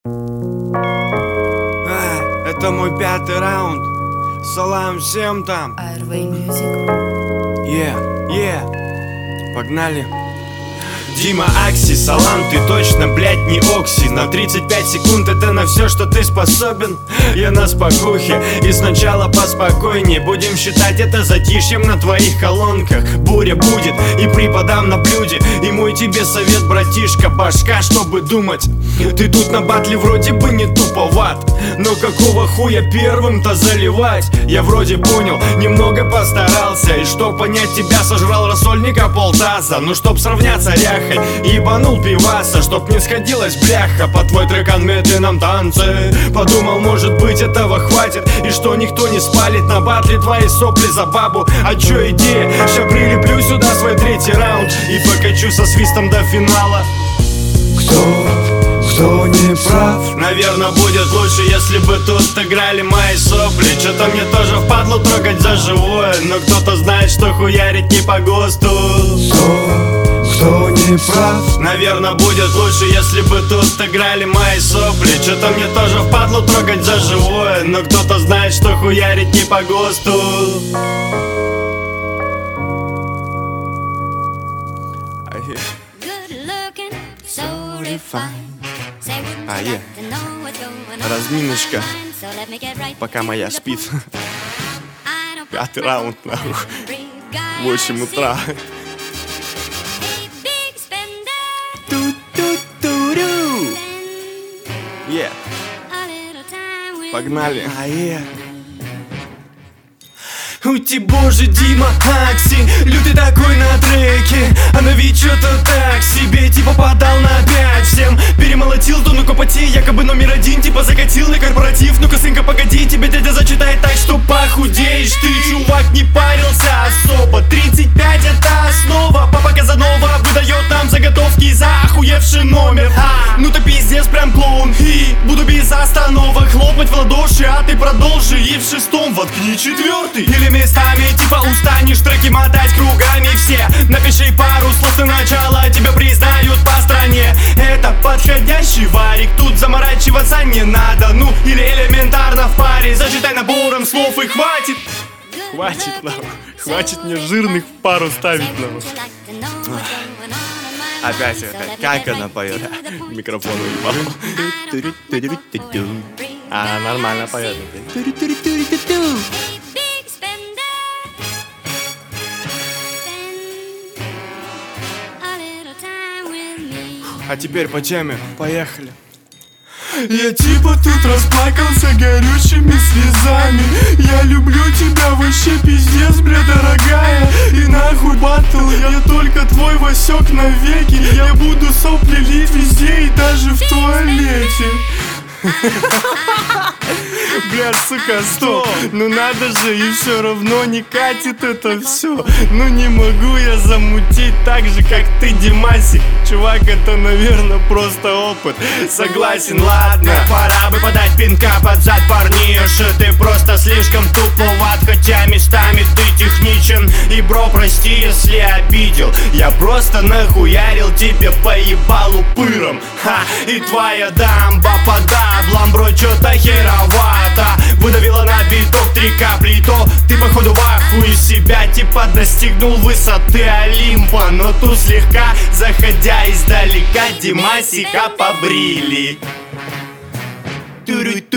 Это мой 5-й раунд. Салам всем там. Airway Music. Погнали. Дима Акси, салам, ты точно, блять, не Окси. На 35 секунд это на все, что ты способен. Я на спокухе, и сначала поспокойнее. Будем считать это затишьем на твоих колонках. Буря будет, и преподам на блюде. И мой тебе совет, братишка, башка, чтобы думать. Ты тут на батле вроде бы не туповат, но какого хуя первым-то заливать? Я вроде понял, немного постарался. И чтоб понять тебя, сожрал рассольника полтаза. Ну чтоб сравняться ряхой, ебанул пиваса. Чтоб не сходилась бляха по твой трек в медленном танце. Подумал, может быть этого хватит, и что никто не спалит на батле твои сопли за бабу. А чё идея? Ща прилеплю сюда свой 3-й раунд и покачу со свистом до финала. Кто не прав? Наверное, будет лучше, если бы тут играли мои сопли. Что-то мне тоже впадло трогать за живое, но кто-то знает, что хуярить не по ГОСТу. Кто не прав? Наверное, будет лучше, если бы тут играли мои сопли. Что-то мне тоже впадло трогать за живое, но кто-то знает, что хуярить не по ГОСТу. Разминочка, пока моя спит. 5-й раунд, нахуй. 8 утра. Погнали. У тебя же Дима Акси, лютый такой на треке. А на вид что-то так себе, типа подал на 5 всем. Перемолотил тонну потей, якобы номер 1, типа закатил на корпоратив. Ну-ка, сынка, погоди, тебе дядя зачитает так, что похудеешь. Ты, чувак, не парился особо. 35 это основа, папа Казанова выдает нам заготовки за охуевший номер. Ну ты пиздец, прям клоун. И буду без остановок хлопать в ладоши, а ты продолжи. И в 6-м воткни 4-й. Или местами типа устанешь треки мотать кругами все. Напиши пару слов на начало, тебя признают по стране. Это подходящий варик, тут заморачиваться не надо. Ну или элементарно в паре зачитай набором слов и хватит. Хватит, нахуй. Хватит мне жирных в пару ставить, нахуй. Опять, как она поет? Микрофон уебал. А, нормально поет. А теперь по теме, поехали. Я типа тут расплакался горючими слезами. Я люблю тебя вообще пиздец, бля, дорогая. И нахуй батл, я только твой Васек навеки. Я буду сопли лить везде и даже в туалете. Бля, сука, стоп. Ну надо же, и все равно не катит это все. Ну не могу я замутить так же, как ты, Димасик. Чувак, это, наверное, просто опыт. Согласен, ладно, пора бы подать пинка под зад парниша. Ты просто слишком туповат, хотя местами ты техничен. И бро, прости, если обидел. Я просто нахуярил тебе по ебалу пыром. И твоя дамба подав, ламбро, чё-то херовато. Выдавила на биток 3 капли, то ты походу в ахуе из себя. Типа достигнул высоты Олимпа, но тут слегка, заходя издалека, Димасика побрили.